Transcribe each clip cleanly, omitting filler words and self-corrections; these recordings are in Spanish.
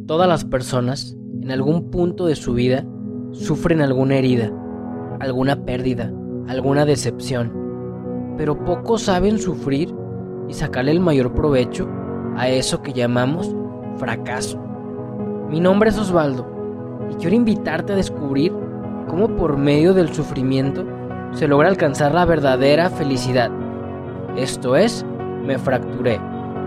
Todas las personas, en algún punto de su vida, sufren alguna herida, alguna pérdida, alguna decepción, pero pocos saben sufrir y sacarle el mayor provecho a eso que llamamos fracaso. Mi nombre es Osvaldo y quiero invitarte a descubrir cómo por medio del sufrimiento se logra alcanzar la verdadera felicidad. Esto es, Me Fracturé.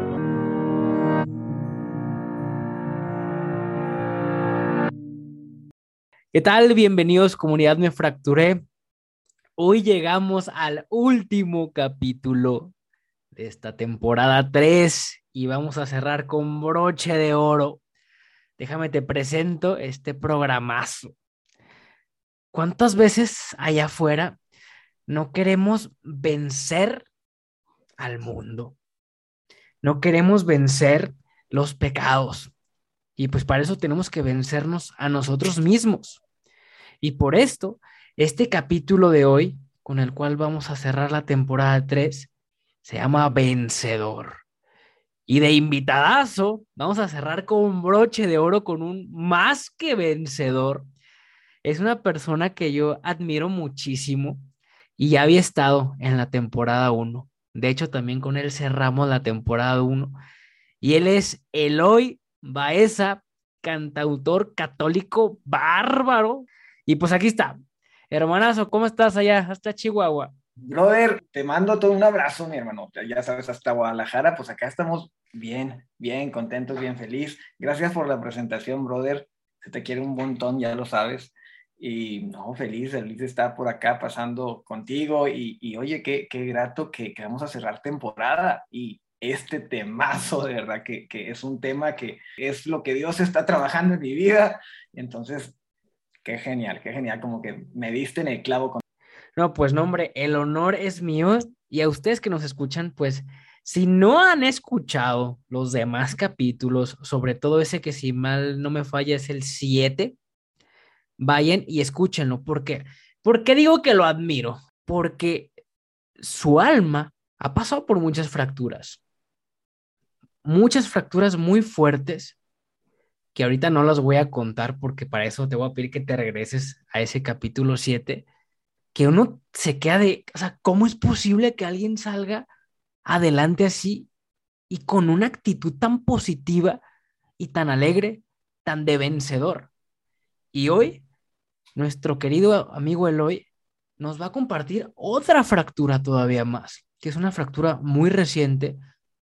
¿Qué tal? Bienvenidos, comunidad Me Fracturé. Hoy llegamos al último capítulo de esta temporada 3 y vamos a cerrar con broche de oro. Déjame te presento este programazo. ¿Cuántas veces allá afuera no queremos vencer al mundo? No queremos vencer los pecados. Y pues para eso tenemos que vencernos a nosotros mismos. Y por esto, este capítulo de hoy, con el cual vamos a cerrar la temporada 3, se llama Vencedor. Y de invitadazo, vamos a cerrar con un broche de oro con un más que vencedor. Es una persona que yo admiro muchísimo y ya había estado en la temporada 1. De hecho, también con él cerramos la temporada 1. Y él es Eloy Baeza, cantautor católico bárbaro. Y pues aquí está. Hermanazo, ¿cómo estás allá? Hasta Chihuahua. Brother, te mando todo un abrazo, mi hermano. Ya sabes, hasta Guadalajara, pues acá estamos bien, bien contentos, bien feliz. Gracias por la presentación, brother. Se te quiere un montón, ya lo sabes. Y no, feliz de estar por acá pasando contigo. Y oye, qué grato que vamos a cerrar temporada. Y este temazo, de verdad, que es un tema que es lo que Dios está trabajando en mi vida. Entonces, qué genial, como que me diste en el clavo con... No, pues no, hombre, el honor es mío y a ustedes que nos escuchan, pues si no han escuchado los demás capítulos, sobre todo ese que si mal no me falla es el 7, vayan y escúchenlo. ¿Por qué? ¿Por qué digo que lo admiro? Porque su alma ha pasado por muchas fracturas muy fuertes que ahorita no las voy a contar porque para eso te voy a pedir que te regreses a ese capítulo 7, que uno se queda de, o sea, ¿cómo es posible que alguien salga adelante así y con una actitud tan positiva y tan alegre, tan de vencedor? Y hoy, nuestro querido amigo Eloy nos va a compartir otra fractura todavía más, que es una fractura muy reciente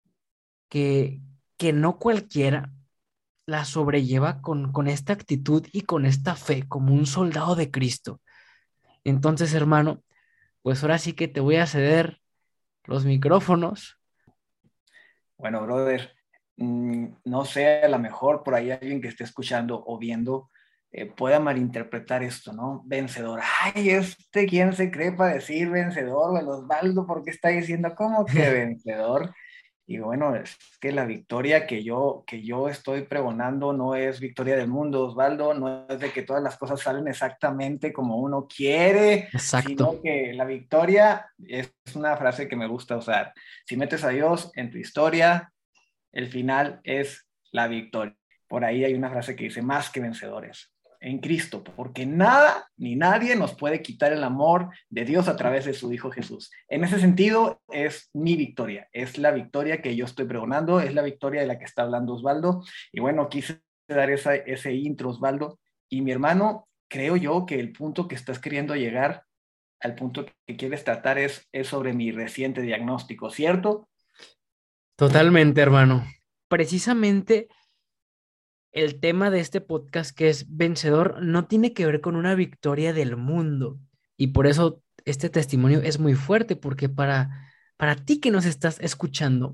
que, que no cualquiera la sobrelleva con esta actitud y con esta fe, como un soldado de Cristo. Entonces, hermano, pues ahora sí que te voy a ceder los micrófonos. Bueno, brother, no sé, a lo mejor por ahí alguien que esté escuchando o viendo pueda malinterpretar esto, ¿no? Vencedor. Ay, ¿quién se cree para decir vencedor? El Osvaldo, ¿por qué está diciendo cómo que vencedor? Y bueno, es que la victoria que yo estoy pregonando no es victoria del mundo, Osvaldo, no es de que todas las cosas salen exactamente como uno quiere, Exacto. sino que la victoria es una frase que me gusta usar. Si metes a Dios en tu historia, el final es la victoria. Por ahí hay una frase que dice, más que vencedores en Cristo, porque nada ni nadie nos puede quitar el amor de Dios a través de su Hijo Jesús. En ese sentido, es mi victoria, es la victoria que yo estoy pregonando, es la victoria de la que está hablando Osvaldo. Y bueno, quise dar ese intro, Osvaldo. Y mi hermano, creo yo que el punto que estás queriendo llegar, al punto que quieres tratar es sobre mi reciente diagnóstico, ¿cierto? Totalmente, hermano. Precisamente el tema de este podcast, que es vencedor, no tiene que ver con una victoria del mundo. Y por eso este testimonio es muy fuerte, porque para ti que nos estás escuchando,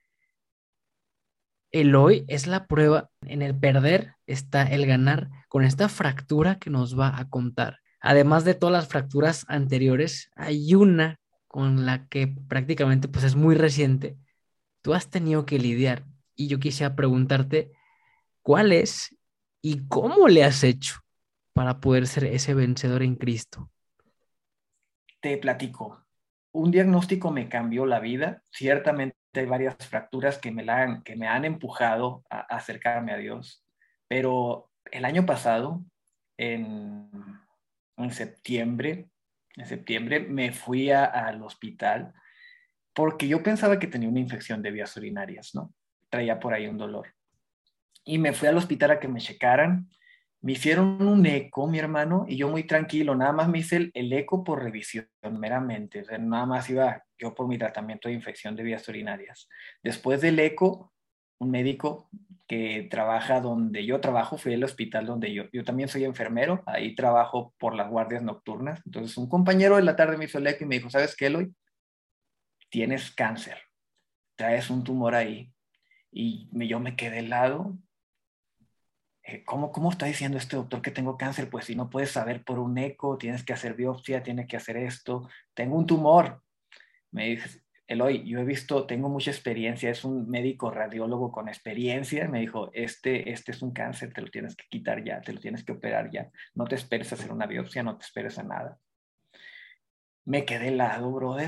el hoy es la prueba. En el perder está el ganar con esta fractura que nos va a contar. Además de todas las fracturas anteriores, hay una con la que prácticamente pues es muy reciente. Tú has tenido que lidiar y yo quisiera preguntarte cuál es y cómo le has hecho para poder ser ese vencedor en Cristo. Te platico. Un diagnóstico me cambió la vida. Ciertamente hay varias fracturas que me han empujado a acercarme a Dios. Pero el año pasado, en, en septiembre, me fui al hospital porque yo pensaba que tenía una infección de vías urinarias, ¿no? Traía por ahí un dolor. Y me fui al hospital a que me checaran. Me hicieron un eco, mi hermano, y yo muy tranquilo, nada más me hice el eco por revisión meramente, o sea, nada más iba yo por mi tratamiento de infección de vías urinarias. Después del eco, un médico que trabaja donde yo trabajo, fui al hospital donde yo también soy enfermero, ahí trabajo por las guardias nocturnas. Entonces un compañero de la tarde me hizo el eco y me dijo, ¿sabes qué, Eloy? Tienes cáncer, traes un tumor ahí. Y yo me quedé helado. ¿Cómo está diciendo este doctor que tengo cáncer? Pues si no puedes saber por un eco, tienes que hacer biopsia, tienes que hacer esto. Tengo un tumor. Me dice, Eloy, yo he visto, tengo mucha experiencia, es un médico radiólogo con experiencia. Me dijo, este es un cáncer, te lo tienes que quitar ya, te lo tienes que operar ya. No te esperes a hacer una biopsia, no te esperes a nada. Me quedé helado, brother.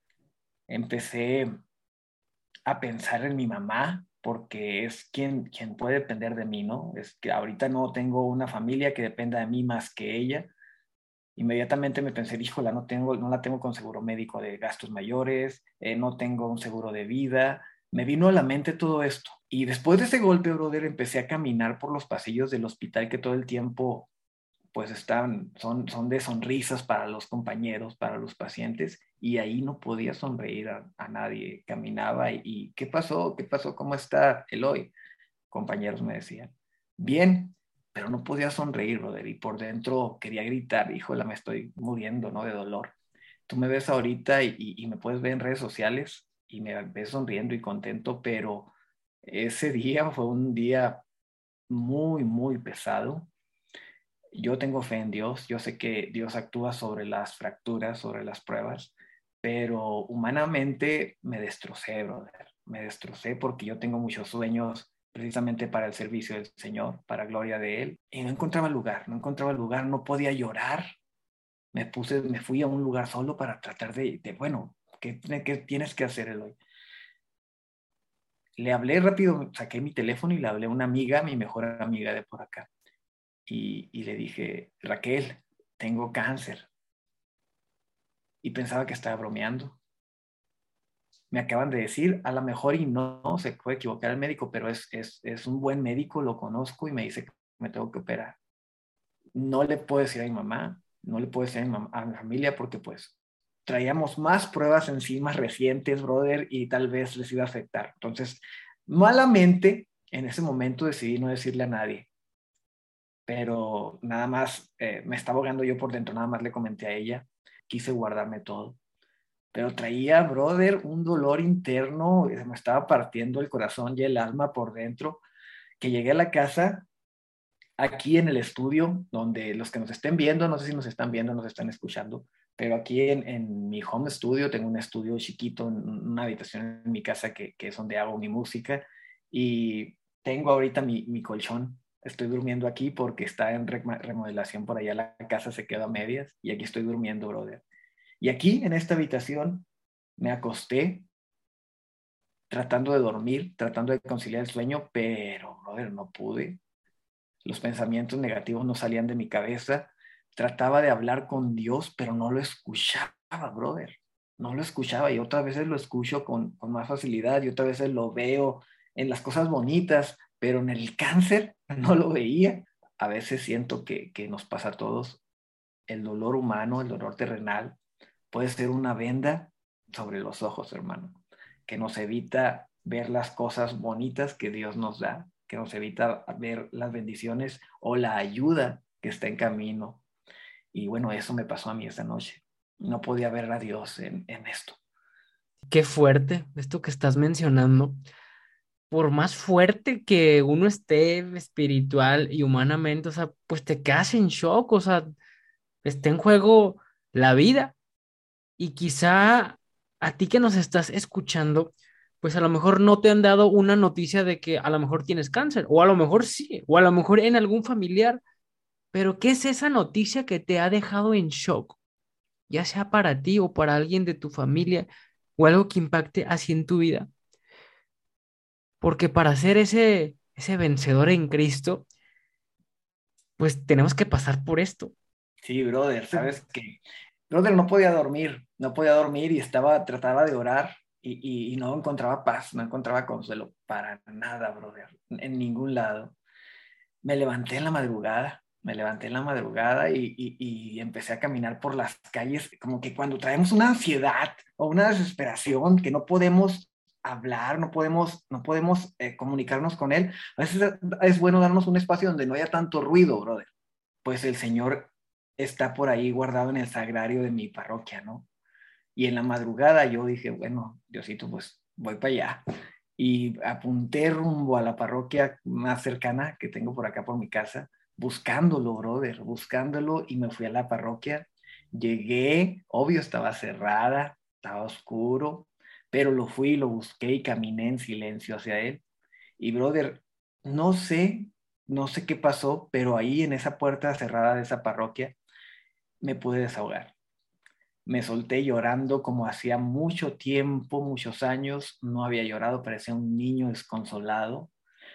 Empecé a pensar en mi mamá, porque es quien puede depender de mí, ¿no? Es que ahorita no tengo una familia que dependa de mí más que ella. Inmediatamente me pensé, híjola, no la tengo con seguro médico de gastos mayores, no tengo un seguro de vida. Me vino a la mente todo esto. Y después de ese golpe, brother, empecé a caminar por los pasillos del hospital que todo el tiempo pues son de sonrisas para los compañeros, para los pacientes, y ahí no podía sonreír a nadie. Caminaba y ¿qué pasó? ¿Qué pasó? ¿Cómo está Eloy? Compañeros me decían, bien, pero no podía sonreír, brother, y por dentro quería gritar, híjole, me estoy muriendo, ¿no? De dolor. Tú me ves ahorita y me puedes ver en redes sociales y me ves sonriendo y contento, pero ese día fue un día muy, muy pesado. Yo tengo fe en Dios, yo sé que Dios actúa sobre las fracturas, sobre las pruebas, pero humanamente me destrocé, brother. Me destrocé porque yo tengo muchos sueños precisamente para el servicio del Señor, para gloria de Él, y no encontraba lugar, no podía llorar. Me fui a un lugar solo para tratar bueno, ¿qué tienes que hacer, Eloy? Le hablé rápido, saqué mi teléfono y le hablé a una amiga, mi mejor amiga de por acá. Y le dije, Raquel, tengo cáncer. Y pensaba que estaba bromeando. Me acaban de decir, a lo mejor y no se puede equivocar el médico, pero es un buen médico, lo conozco y me dice que me tengo que operar. No le puedo decir a mi mamá, no le puedo decir a mi familia porque pues traíamos más pruebas encima recientes, brother, y tal vez les iba a afectar. Entonces, malamente, en ese momento decidí no decirle a nadie, pero nada más me estaba ahogando yo por dentro, nada más le comenté a ella, quise guardarme todo, pero traía, brother, un dolor interno, se me estaba partiendo el corazón y el alma por dentro, que llegué a la casa, aquí en el estudio, donde los que nos estén viendo, no sé si nos están viendo, nos están escuchando, pero aquí en mi home studio, tengo un estudio chiquito, una habitación en mi casa que es donde hago mi música, y tengo ahorita mi colchón. Estoy durmiendo aquí porque está en remodelación por allá, la casa se queda a medias y aquí estoy durmiendo, brother. Y aquí en esta habitación me acosté tratando de dormir, tratando de conciliar el sueño, pero, brother, no pude. Los pensamientos negativos no salían de mi cabeza. Trataba de hablar con Dios, pero no lo escuchaba, brother. No lo escuchaba y otras veces lo escucho con más facilidad y otras veces lo veo en las cosas bonitas, pero en el cáncer no lo veía. A veces siento que nos pasa a todos. El dolor humano, el dolor terrenal, puede ser una venda sobre los ojos, hermano, que nos evita ver las cosas bonitas que Dios nos da, que nos evita ver las bendiciones o la ayuda que está en camino. Y bueno, eso me pasó a mí esta noche. No podía ver a Dios en esto. Qué fuerte esto que estás mencionando. Por más fuerte que uno esté espiritual y humanamente, o sea, pues te quedas en shock, o sea, está en juego la vida. Y quizá a ti que nos estás escuchando, pues a lo mejor no te han dado una noticia de que a lo mejor tienes cáncer, o a lo mejor sí, o a lo mejor en algún familiar, pero ¿qué es esa noticia que te ha dejado en shock? Ya sea para ti o para alguien de tu familia, o algo que impacte así en tu vida. Porque para ser ese vencedor en Cristo, pues tenemos que pasar por esto. Sí, brother, sabes que, brother, no podía dormir y trataba de orar y no encontraba paz, no encontraba consuelo para nada, brother, en ningún lado. Me levanté en la madrugada y empecé a caminar por las calles, como que cuando traemos una ansiedad o una desesperación que no podemos hablar, no podemos comunicarnos con él, a veces es bueno darnos un espacio donde no haya tanto ruido, brother. Pues el Señor está por ahí guardado en el sagrario de mi parroquia, ¿no? Y en la madrugada yo dije, bueno, Diosito, pues voy para allá. Y apunté rumbo a la parroquia más cercana que tengo por acá por mi casa, buscándolo, brother, buscándolo, y me fui a la parroquia. Llegué, obvio estaba cerrada, estaba oscuro, pero lo fui, lo busqué y caminé en silencio hacia él. Y brother, no sé, no sé qué pasó, pero ahí en esa puerta cerrada de esa parroquia me pude desahogar. Me solté llorando como hacía mucho tiempo, muchos años, no había llorado, parecía un niño desconsolado.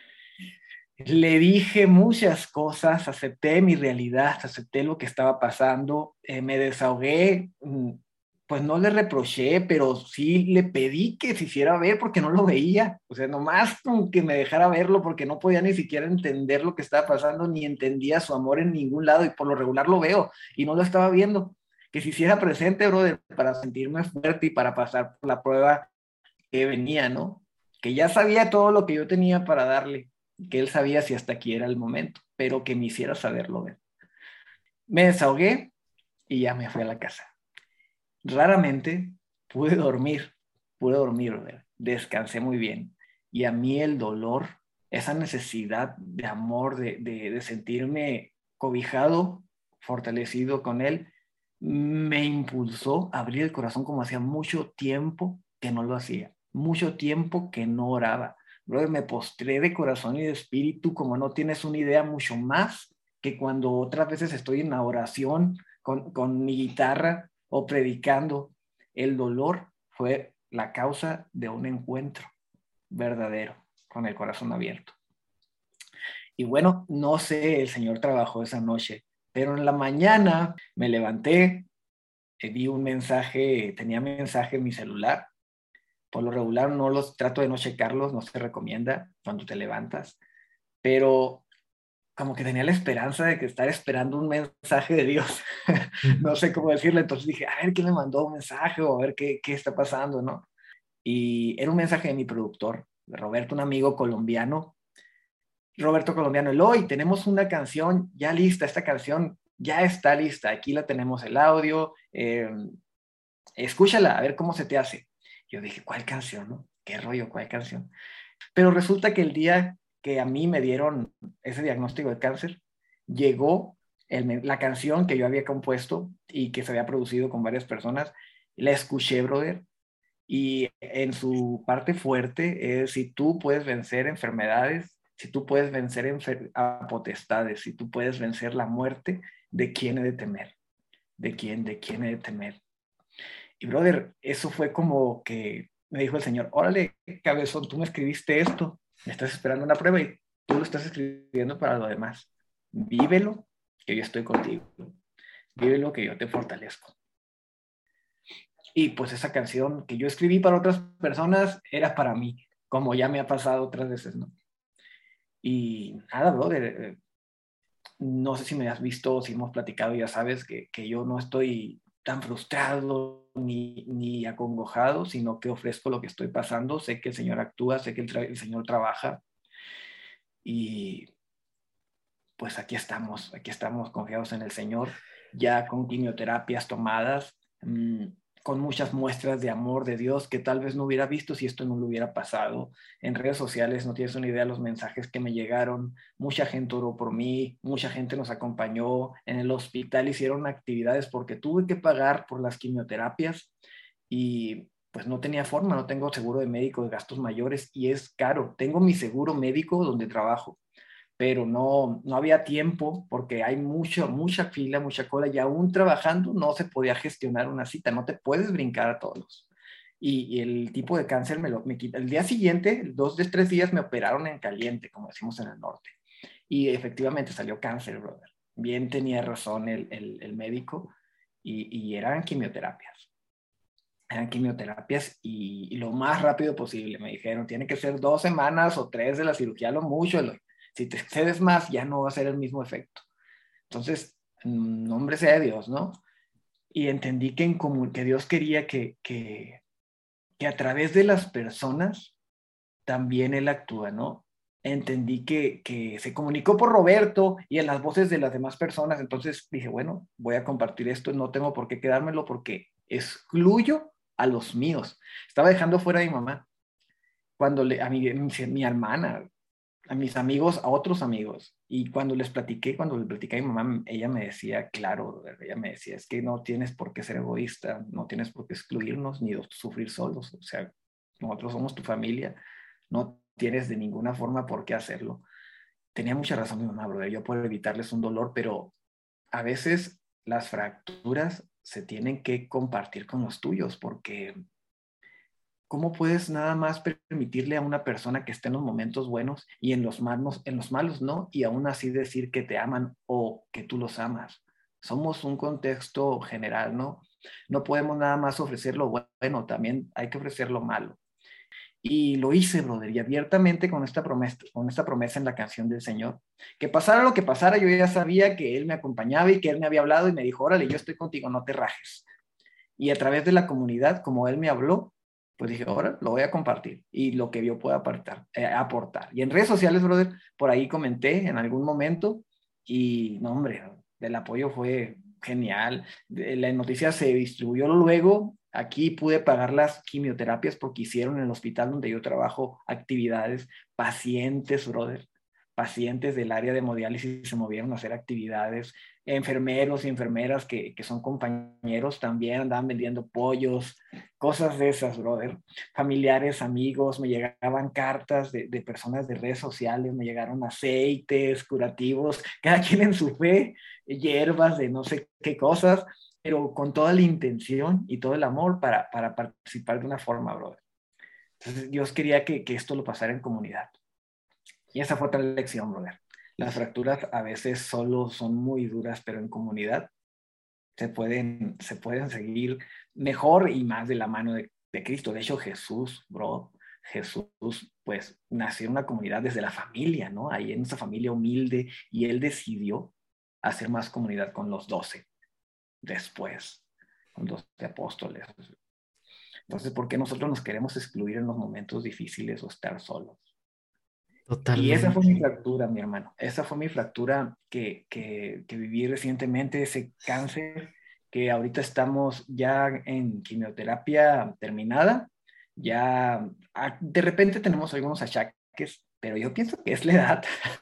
Le dije muchas cosas, acepté mi realidad, acepté lo que estaba pasando, me desahogué, pues no le reproché, pero sí le pedí que se hiciera ver porque no lo veía, o sea, nomás con que me dejara verlo porque no podía ni siquiera entender lo que estaba pasando, ni entendía su amor en ningún lado y por lo regular lo veo y no lo estaba viendo. Que se hiciera presente, brother, para sentirme fuerte y para pasar por la prueba que venía, ¿no? Que ya sabía todo lo que yo tenía para darle, que él sabía si hasta aquí era el momento, pero que me hiciera saberlo ver. Me desahogué y ya me fui a la casa. Raramente pude dormir, brother. Descansé muy bien. Y a mí el dolor, esa necesidad de amor, de sentirme cobijado, fortalecido con él, me impulsó a abrir el corazón como hacía mucho tiempo que no lo hacía, mucho tiempo que no oraba. Brother, me postré de corazón y de espíritu como no tienes una idea, mucho más que cuando otras veces estoy en la oración con mi guitarra o predicando. El dolor fue la causa de un encuentro verdadero con el corazón abierto. Y bueno, no sé, el Señor trabajó esa noche, pero en la mañana me levanté, vi un mensaje, tenía mensaje en mi celular. Por lo regular no los trato de no checarlos, no se recomienda cuando te levantas, pero como que tenía la esperanza de que estar esperando un mensaje de Dios. No sé cómo decirle, entonces dije, a ver quién me mandó un mensaje o a ver qué está pasando, ¿no? Y era un mensaje de mi productor, de Roberto, un amigo colombiano. Roberto Colombiano, Eloy, tenemos una canción ya lista, esta canción ya está lista, aquí la tenemos el audio, escúchala, a ver cómo se te hace. Yo dije, ¿cuál canción, no? ¿Qué rollo, cuál canción? Pero resulta que el día que a mí me dieron ese diagnóstico de cáncer, llegó la canción que yo había compuesto y que se había producido con varias personas, la escuché, brother, y en su parte fuerte es si tú puedes vencer enfermedades, si tú puedes vencer a potestades, si tú puedes vencer la muerte, ¿de quién he de temer? ¿De quién he de temer? Y brother, eso fue como que me dijo el Señor, órale, cabezón, tú me escribiste esto, me estás esperando una prueba y tú lo estás escribiendo para lo demás. Vívelo, que yo estoy contigo. Vívelo, que yo te fortalezco. Y pues esa canción que yo escribí para otras personas era para mí, como ya me ha pasado otras veces, ¿no? Y nada, brother, no sé si me has visto o si hemos platicado, ya sabes que yo no estoy tan frustrado ni acongojado, sino que ofrezco lo que estoy pasando. Sé que el Señor actúa, sé que el Señor trabaja y pues aquí estamos confiados en el Señor, ya con quimioterapias tomadas, con muchas muestras de amor de Dios que tal vez no hubiera visto si esto no lo hubiera pasado. En redes sociales no tienes una idea de los mensajes que me llegaron, mucha gente oró por mí, mucha gente nos acompañó, en el hospital hicieron actividades porque tuve que pagar por las quimioterapias y pues no tenía forma, no tengo seguro de médico de gastos mayores y es caro. Tengo mi seguro médico donde trabajo, pero no había tiempo porque hay mucha fila, mucha cola y aún trabajando no se podía gestionar una cita, no te puedes brincar a todos. Y el tipo de cáncer me quita. El día siguiente, 2 de 3 días me operaron en caliente, como decimos en el norte. Y efectivamente salió cáncer, brother. bien tenía razón el médico y eran quimioterapias. Eran quimioterapias y lo más rápido posible. Me dijeron, tiene que ser 2 semanas o 3 de la cirugía, lo mucho. Si te excedes más, ya no va a ser el mismo efecto. Entonces, nombre sea de Dios, ¿no? Y entendí que Dios quería que a través de las personas también Él actúa, ¿no? Entendí que se comunicó por Roberto y en las voces de las demás personas. Entonces dije, bueno, voy a compartir esto, no tengo por qué quedármelo porque excluyo a los míos. Estaba dejando fuera a mi mamá, mi hermana, a mis amigos, a otros amigos. Y cuando le platiqué a mi mamá, ella me decía, claro, ella me decía, es que no tienes por qué ser egoísta, no tienes por qué excluirnos ni sufrir solos. O sea, nosotros somos tu familia, no tienes de ninguna forma por qué hacerlo. Tenía mucha razón mi mamá, brother, yo por evitarles un dolor, pero a veces las fracturas se tienen que compartir con los tuyos, porque ¿cómo puedes nada más permitirle a una persona que esté en los momentos buenos y en los malos no? Y aún así decir que te aman o que tú los amas. Somos un contexto general, ¿no? No podemos nada más ofrecer lo bueno, también hay que ofrecer lo malo. Y lo hice, brother, y abiertamente con esta promesa en la canción del Señor. Que pasara lo que pasara, yo ya sabía que Él me acompañaba y que Él me había hablado y me dijo, órale, yo estoy contigo, no te rajes. Y a través de la comunidad, como Él me habló, pues dije, ahora lo voy a compartir y lo que yo pueda aportar. Y en redes sociales, brother, por ahí comenté en algún momento y, no, hombre, el apoyo fue genial. La noticia se distribuyó luego. Aquí pude pagar las quimioterapias porque hicieron en el hospital donde yo trabajo actividades, pacientes, brother, pacientes del área de hemodiálisis se movieron a hacer actividades, enfermeros y enfermeras que son compañeros también andaban vendiendo pollos, cosas de esas, brother. Familiares, amigos, me llegaban cartas de personas de redes sociales, me llegaron aceites, curativos, cada quien en su fe, hierbas de no sé qué cosas, pero con toda la intención y todo el amor para participar de una forma, brother. Entonces, Dios quería que esto lo pasara en comunidad. Y esa fue otra lección, brother. Las fracturas a veces solo son muy duras, pero en comunidad se pueden seguir mejor y más de la mano de Cristo. De hecho, Jesús, pues, nació en una comunidad desde la familia, ¿no? Ahí en esa familia humilde, y Él decidió hacer más comunidad con los 12, después, con los 12 apóstoles. Entonces, ¿por qué nosotros nos queremos excluir en los momentos difíciles o estar solos? Y esa fue Totalmente. mi fractura, mi hermano. Esa fue mi fractura que viví recientemente, ese cáncer que ahorita estamos ya en quimioterapia terminada. Ya de repente tenemos algunos achaques, pero yo pienso que es la edad.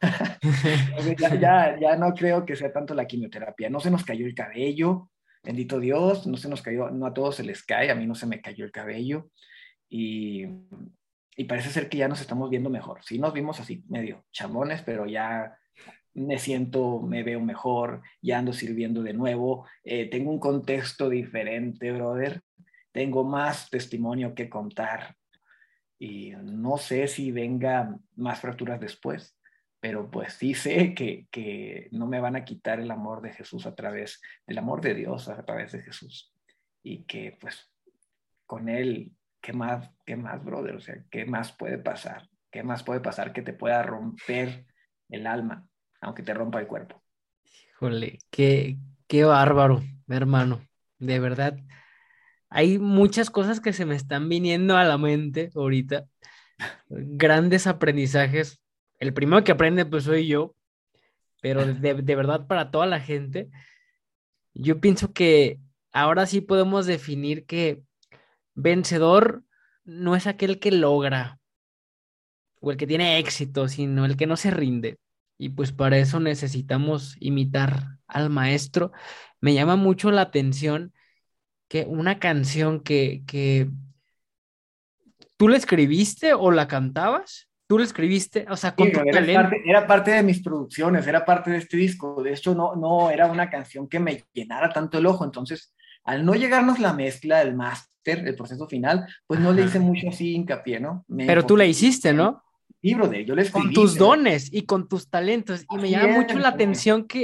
Ya no creo que sea tanto la quimioterapia. No se nos cayó el cabello, bendito Dios, no se nos cayó, no a todos se les cae, a mí no se me cayó el cabello. Y parece ser que ya nos estamos viendo mejor. Sí, nos vimos así medio chamones, pero ya me veo mejor, ya ando sirviendo de nuevo. Tengo un contexto diferente, brother. Tengo más testimonio que contar y no sé si venga más fracturas después, pero pues sí sé que no me van a quitar el amor de Jesús del amor de Dios a través de Jesús. Y que pues con Él, qué más, brother? O sea, ¿qué más puede pasar? ¿Qué más puede pasar que te pueda romper el alma, aunque te rompa el cuerpo? Híjole, qué bárbaro, hermano. De verdad, hay muchas cosas que se me están viniendo a la mente ahorita. Grandes aprendizajes. El primero que aprende, pues soy yo, pero de verdad para toda la gente. Yo pienso que ahora sí podemos definir que vencedor no es aquel que logra o el que tiene éxito, sino el que no se rinde. Y pues para eso necesitamos imitar al maestro. Me llama mucho la atención que una canción que tú la escribiste o la cantabas, tú la escribiste, o sea, Sí, con tu talento. era parte de mis producciones, era parte de este disco. De hecho, no era una canción que me llenara tanto el ojo. Entonces, al no llegarnos la mezcla, el máster, el proceso final, pues no le hice Ajá. mucho así hincapié, ¿no? Me Pero tú la enfoqué hiciste, en el ¿no? libro de, yo le Con escribí, tus ¿verdad? dones y con tus talentos. Y me Así llama es, mucho la brother. atención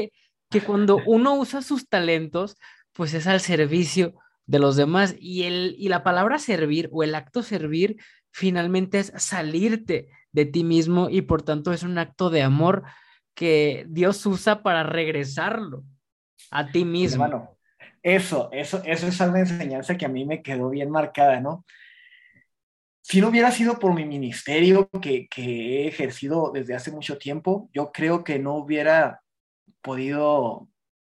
que cuando uno usa sus talentos, pues es al servicio de los demás. Y la palabra servir o el acto servir finalmente es salirte de ti mismo y por tanto es un acto de amor que Dios usa para regresarlo a ti mismo. Hermano, eso es una enseñanza que a mí me quedó bien marcada, ¿no? Si no hubiera sido por mi ministerio que he ejercido desde hace mucho tiempo, yo creo que no hubiera podido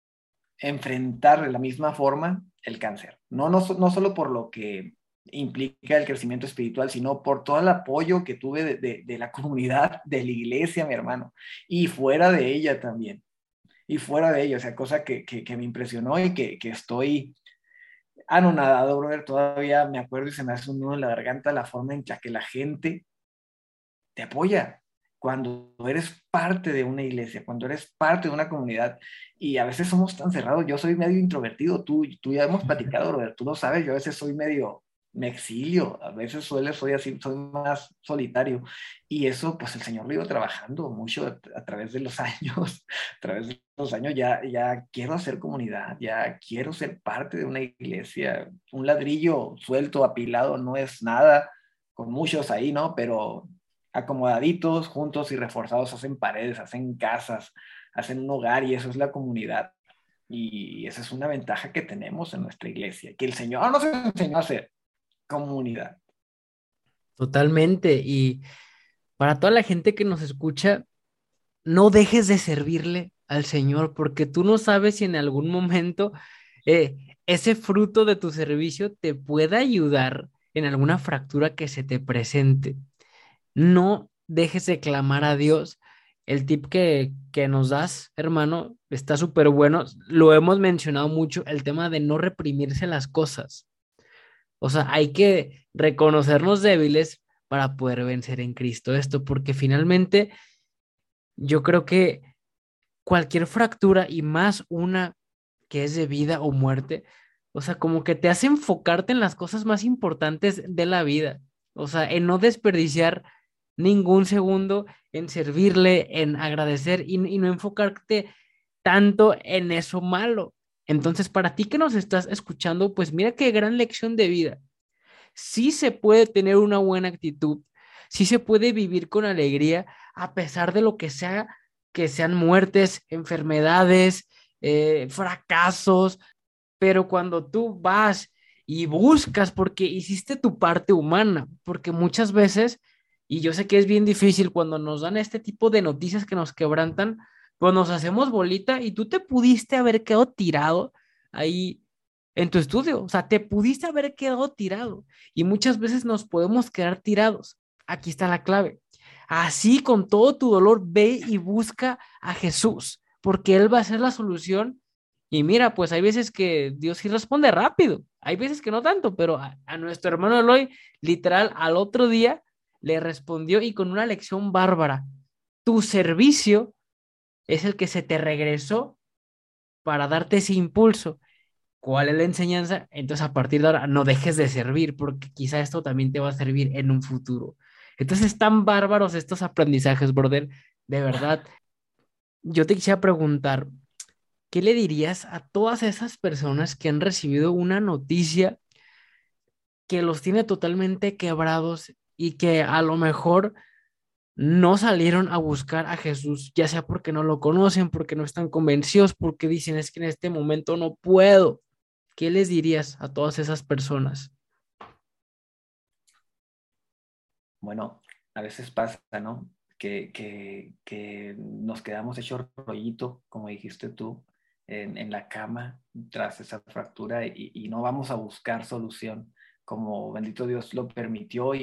enfrentar de la misma forma el cáncer. No solo por lo que implica el crecimiento espiritual, sino por todo el apoyo que tuve de la comunidad, de la iglesia, mi hermano, y fuera de ella también, y fuera de ella, o sea, cosa que me impresionó y que estoy anonadado, brother, todavía me acuerdo y se me hace un nudo en la garganta la forma en la que la gente te apoya cuando eres parte de una iglesia, cuando eres parte de una comunidad y a veces somos tan cerrados. Yo soy medio introvertido, tú ya hemos platicado, Robert, tú lo sabes, yo a veces soy medio, me exilio, a veces soy así, soy más solitario y eso pues el Señor lo ha ido trabajando mucho a través de los años, a través de los años ya quiero hacer comunidad, ya quiero ser parte de una iglesia, un ladrillo suelto, apilado no es nada, con muchos ahí, ¿no? Pero acomodaditos, juntos y reforzados, hacen paredes, hacen casas, hacen un hogar y eso es la comunidad. Y esa es una ventaja que tenemos en nuestra iglesia, que el Señor nos enseñó a hacer comunidad. Totalmente. Y para toda la gente que nos escucha, no dejes de servirle al Señor, porque tú no sabes si en algún momento eh, ese fruto de tu servicio te pueda ayudar en alguna fractura que se te presente. No dejes de clamar a Dios. El tip que nos das, hermano, está súper bueno. Lo hemos mencionado mucho, el tema de no reprimirse las cosas. O sea, hay que reconocernos débiles para poder vencer en Cristo esto, porque finalmente yo creo que cualquier fractura y más una que es de vida o muerte, o sea, como que te hace enfocarte en las cosas más importantes de la vida, o sea, en no desperdiciar ningún segundo, en servirle, en agradecer y no enfocarte tanto en eso malo. Entonces, para ti que nos estás escuchando, pues mira qué gran lección de vida. Sí se puede tener una buena actitud, sí se puede vivir con alegría a pesar de lo que sea, que sean muertes, enfermedades, fracasos, pero cuando tú vas y buscas porque hiciste tu parte humana, porque muchas veces, y yo sé que es bien difícil cuando nos dan este tipo de noticias que nos quebrantan, pues nos hacemos bolita y tú te pudiste haber quedado tirado ahí en tu estudio, o sea, te pudiste haber quedado tirado y muchas veces nos podemos quedar tirados. Aquí está la clave. Así con todo tu dolor, ve y busca a Jesús, porque Él va a ser la solución. Y mira, pues hay veces que Dios sí responde rápido, hay veces que no tanto, pero a nuestro hermano Eloy, literal, al otro día le respondió y con una lección bárbara. Tu servicio es el que se te regresó para darte ese impulso. ¿Cuál es la enseñanza? Entonces, a partir de ahora, no dejes de servir, porque quizá esto también te va a servir en un futuro. Entonces, están bárbaros estos aprendizajes, brother. De verdad, yo te quisiera preguntar, ¿qué le dirías a todas esas personas que han recibido una noticia que los tiene totalmente quebrados y que a lo mejor no salieron a buscar a Jesús, ya sea porque no lo conocen, porque no están convencidos, porque dicen es que en este momento no puedo? ¿Qué les dirías a todas esas personas? Bueno, a veces pasa, ¿no? Que nos quedamos hechos rollito, como dijiste tú, en la cama tras esa fractura y no vamos a buscar solución, como bendito Dios lo permitió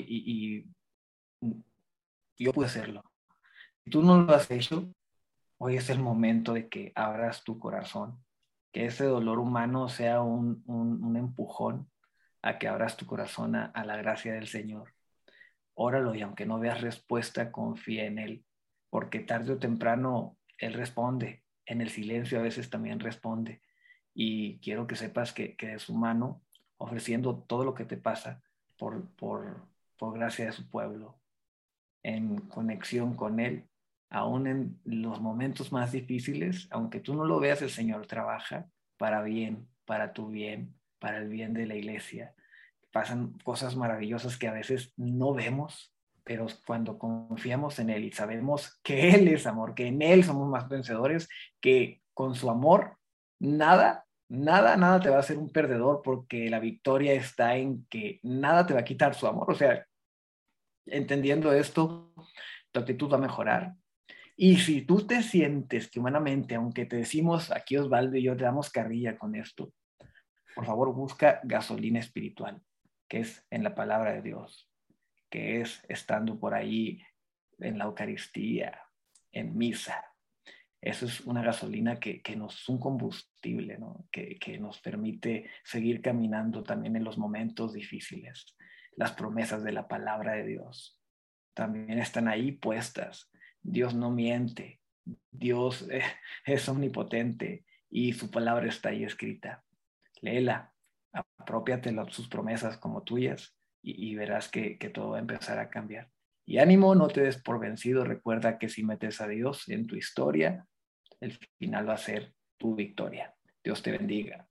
y yo pude hacerlo. Si tú no lo has hecho, hoy es el momento de que abras tu corazón, que ese dolor humano sea un empujón a que abras tu corazón a la gracia del Señor. Óralo y aunque no veas respuesta, confía en Él, porque tarde o temprano Él responde, en el silencio a veces también responde. Y quiero que sepas que es humano ofreciendo todo lo que te pasa por, por, por gracia de su pueblo, en conexión con Él. aún en los momentos más difíciles, aunque tú no lo veas, el Señor trabaja para bien, para tu bien, para el bien de la iglesia. Pasan cosas maravillosas que a veces no vemos, pero cuando confiamos en Él y sabemos que Él es amor, que en Él somos más vencedores, que con su amor nada te va a hacer un perdedor, porque la victoria está en que nada te va a quitar su amor. O sea, entendiendo esto, tu actitud va a mejorar. Y si tú te sientes que humanamente, aunque te decimos aquí Osvaldo y yo te damos carrilla con esto, por favor busca gasolina espiritual, que es en la palabra de Dios, que es estando por ahí en la Eucaristía, en misa. Eso es una gasolina que nos es un combustible, ¿no? que nos permite seguir caminando también en los momentos difíciles. Las promesas de la palabra de Dios también están ahí puestas. Dios no miente, Dios es omnipotente y su palabra está ahí escrita. Léela, apropiate sus promesas como tuyas y verás que todo va a empezar a cambiar. Y ánimo, no te des por vencido. Recuerda que si metes a Dios en tu historia, el final va a ser tu victoria. Dios te bendiga.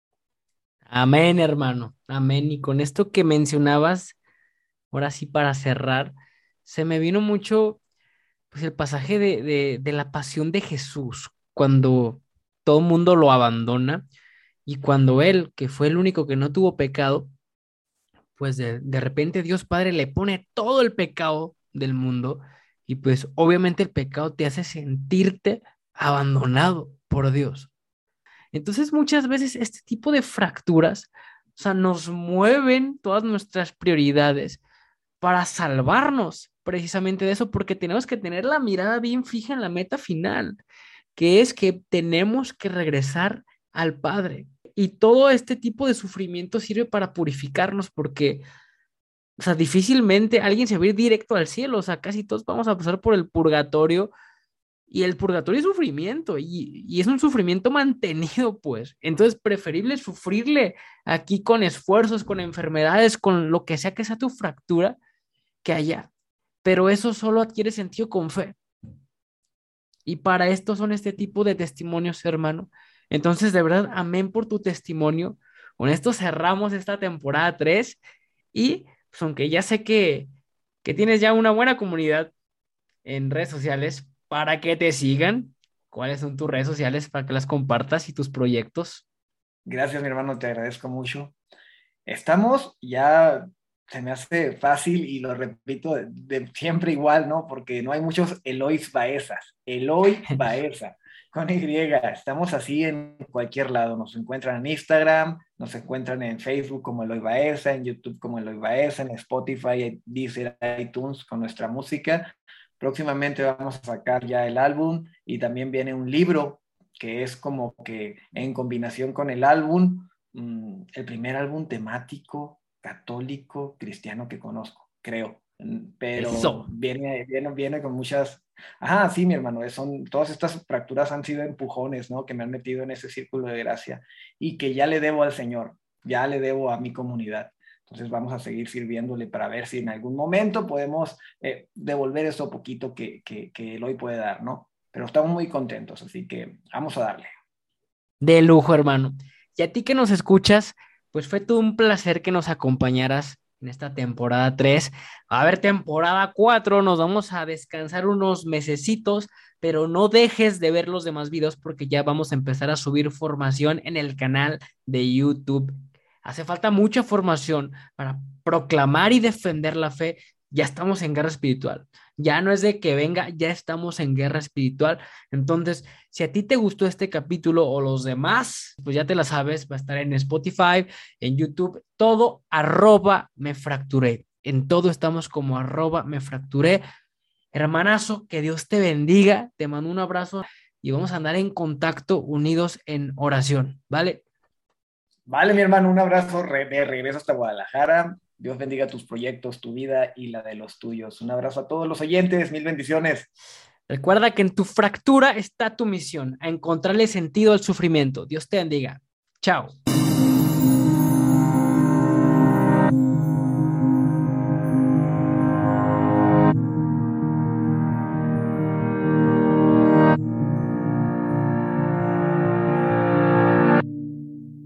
Amén, hermano. Amén. Y con esto que mencionabas, ahora sí para cerrar, se me vino mucho pues el pasaje de la pasión de Jesús, cuando todo el mundo lo abandona y cuando él, que fue el único que no tuvo pecado, pues de repente Dios Padre le pone todo el pecado del mundo y pues obviamente el pecado te hace sentirte abandonado por Dios. Entonces muchas veces este tipo de fracturas, o sea, nos mueven todas nuestras prioridades para salvarnos precisamente de eso, porque tenemos que tener la mirada bien fija en la meta final, que es que tenemos que regresar al Padre. Y todo este tipo de sufrimiento sirve para purificarnos, porque, o sea, difícilmente alguien se va a ir directo al cielo, o sea, casi todos vamos a pasar por el purgatorio, y el purgatorio es sufrimiento, y es un sufrimiento mantenido, pues. Entonces, preferible sufrirle aquí con esfuerzos, con enfermedades, con lo que sea tu fractura, que allá. Pero eso solo adquiere sentido con fe. Y para esto son este tipo de testimonios, hermano. Entonces, de verdad, amén por tu testimonio. Con esto cerramos esta temporada 3 y pues, aunque ya sé que tienes ya una buena comunidad en redes sociales para que te sigan, ¿cuáles son tus redes sociales para que las compartas y tus proyectos? Gracias, mi hermano, te agradezco mucho. Estamos ya, se me hace fácil y lo repito de siempre igual, ¿no? Porque no hay muchos Elois Baezas. Eloy Baeza, con Y. Estamos así en cualquier lado. Nos encuentran en Instagram, nos encuentran en Facebook como Eloy Baeza, en YouTube como Eloy Baeza, en Spotify, Deezer, iTunes con nuestra música. Próximamente vamos a sacar ya el álbum y también viene un libro que es como que en combinación con el álbum, el primer álbum temático, católico, cristiano que conozco, creo. Pero Eso. viene con muchas... Ajá, sí, mi hermano, todas estas fracturas han sido empujones, ¿no? Que me han metido en ese círculo de gracia y que ya le debo al Señor, ya le debo a mi comunidad. Entonces vamos a seguir sirviéndole para ver si en algún momento podemos devolver eso poquito que él hoy puede dar, ¿no? Pero estamos muy contentos, así que vamos a darle. De lujo, hermano. Y a ti que nos escuchas, pues fue todo un placer que nos acompañaras en esta temporada 3. Va a haber temporada 4, nos vamos a descansar unos mesecitos, pero no dejes de ver los demás videos porque ya vamos a empezar a subir formación en el canal de YouTube. Hace falta mucha formación para proclamar y defender la fe. Ya estamos en guerra espiritual. Ya no es de que venga, ya estamos en guerra espiritual. Entonces, si a ti te gustó este capítulo o los demás, pues ya te la sabes, va a estar en Spotify, en YouTube, todo @me fracturé. En todo estamos como @me fracturé. Hermanazo, que Dios te bendiga, te mando un abrazo y vamos a andar en contacto, unidos en oración, ¿vale? Vale, mi hermano, un abrazo de regreso hasta Guadalajara. Dios bendiga tus proyectos, tu vida y la de los tuyos. Un abrazo a todos los oyentes, mil bendiciones. Recuerda que en tu fractura está tu misión, a encontrarle sentido al sufrimiento. Dios te bendiga. Chao.